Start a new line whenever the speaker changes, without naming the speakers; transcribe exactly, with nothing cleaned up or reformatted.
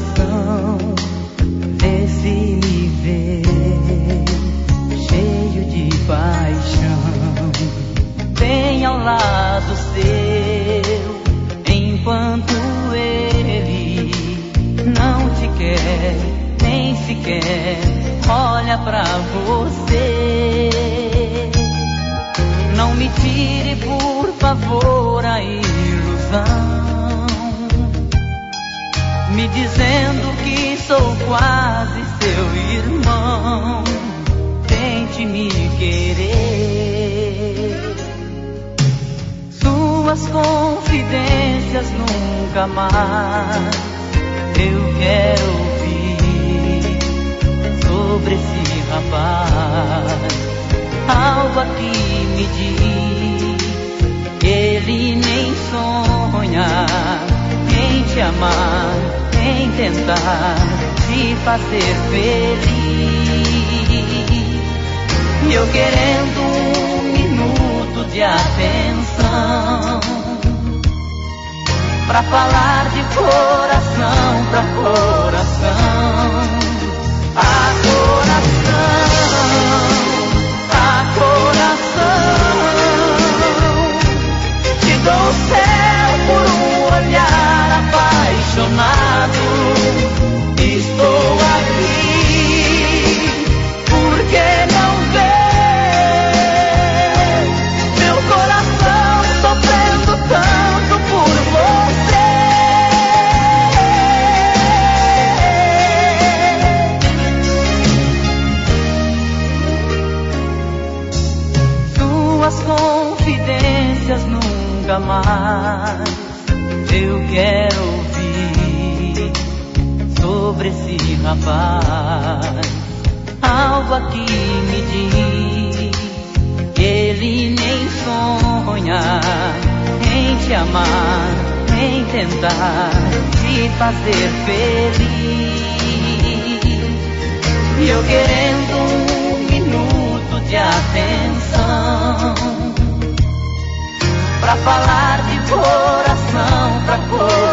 coração, vê se me vê cheio de paixão, bem ao lado seu, enquanto ele não te quer, nem sequer olha pra você. Não me tire, por favor, a ilusão, me dizendo que sou quase seu irmão. Tente me querer, suas confidências nunca mais eu quero ouvir sobre esse rapaz. Algo aqui me diz que ele nem sonha em te amar, em tentar te fazer feliz. E eu querendo um minuto de atenção pra falar de coração pra coração, a coração, a coração. Te dou o céu por um olhar apaixonado. Estou aqui, porque não vê meu coração sofrendo tanto por você. Suas confidências nunca mais eu quero ouvir sobre esse rapaz. Algo aqui me diz que ele nem sonha em te amar, em tentar te fazer feliz. E eu querendo um minuto de atenção pra falar de coração pra coração.